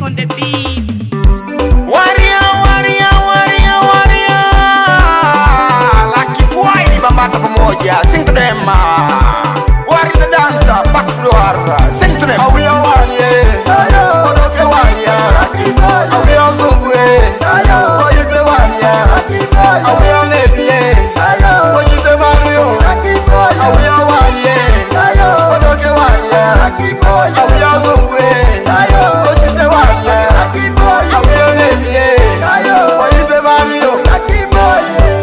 on the beat. Warrior, warrior, warrior, warrior. Lucky boy, bambata pamoja. Sing to them. Warrior the dancer, back to the war. Sing to them. Are we a warrior? Odoke warrior. Lucky boy. Are we a zungwe? Oyite warrior. Lucky boy. Are we a nepie? Oshite Mario. Lucky boy. Are we a warrior? Odoke warrior. Lucky boy. Are we a zungwe? Oshite warrior. Lucky boy. Are we a nepie? Oyite Mario. Lucky boy.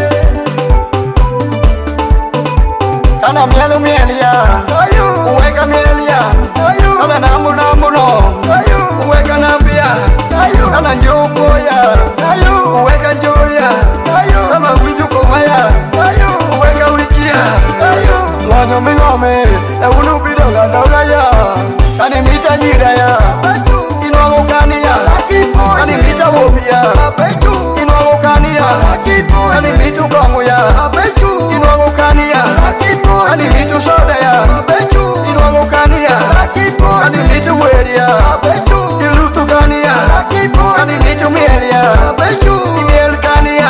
Kana mielu mielia. Uweka mielia. Kana namu uweka nambia. Kana njopoya uweka njoya. Kama winju komaya uweka wikia. Wanyo mingome unu bidoga doga ya. Kani mita nyida ya inwango kania. Kani mita wobia inwango kania. Kani mitu kongu ya inwango kania. Kani mitu soda ya inwango kania. Kani mitu weria ilutu kania. Kani mitu mielia imiel kania.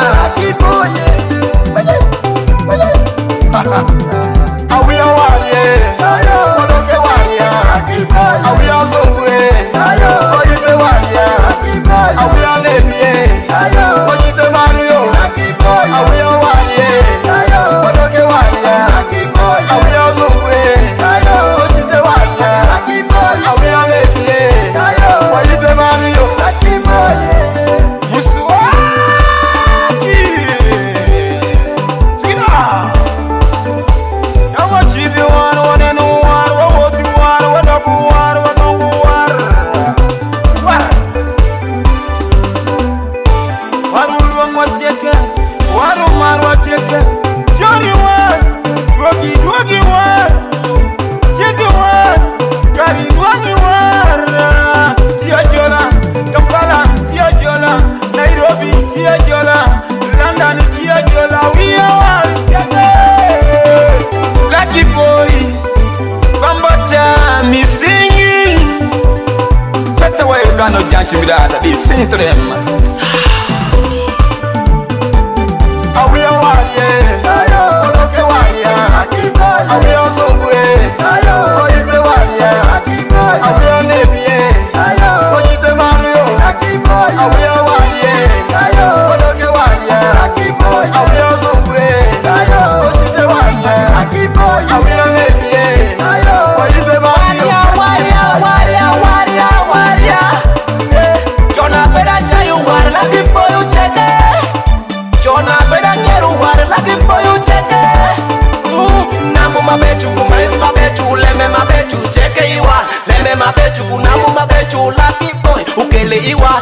Awi a warrior, odoke warrior. Awi a zungwe, oyite warrior. Awi a nepie, oshite Mario. Awi a warrior, odoke warrior. Awi a zungwe, oshite warrior. Awi a nepie, oyite Mario. Musuaki. Sina. Lucky boy, Bambata, me singing. Set away, you got no judge with that. They sing to them. Are we a warrior? Odoke warrior. Are we a zungwe? Oyite warrior. Are we a nepie? Oshite Mario. Are we a warrior? Odoke warrior. Are we a zungwe? Oshite warrior. Are we a nepie? Oyite Mario. Jona better tell you what, lucky boy, you check it. Jona better get you what, lucky boy, you check it. Namu mabechu, leme mabechu, check it iwa. Leme mabechu, namu mabechu, lucky boy, ukele iwa.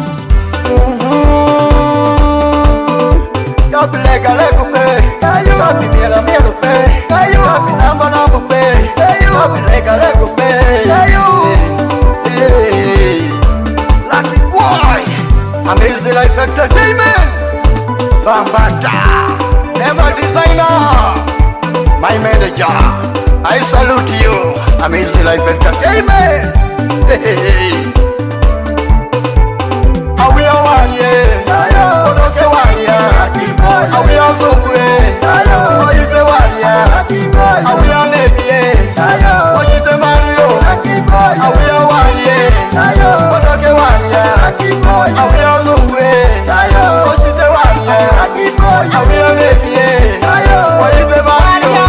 Kapi lega lego pe, kapi miela mielo pe, kapi namba pe, kapi lega lego pe. Lucky boy, Amazing Life Entertainment, Bambata, Never Designer, my manager. I salute you, Amazing Life Entertainment. Are we a warrior? Odoke warrior. Are we a zungwe? Oyite warrior. Are we a nepie? Oshite Mario. Are we a warrior? Odoke warrior. Are we a zungwe? Oshite warrior. Are we a nepie? Oyite Mario.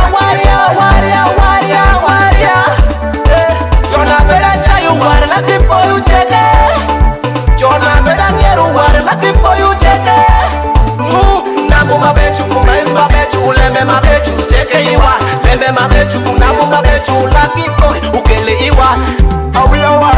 Jona better tell you what, lucky boy, you check it. Jona better get you what, lucky boy, you check it. Namu mabechu, leme mabechu, check it iwa. Leme mabechu, namu mabechu, lucky boy, ukele iwa. Are we a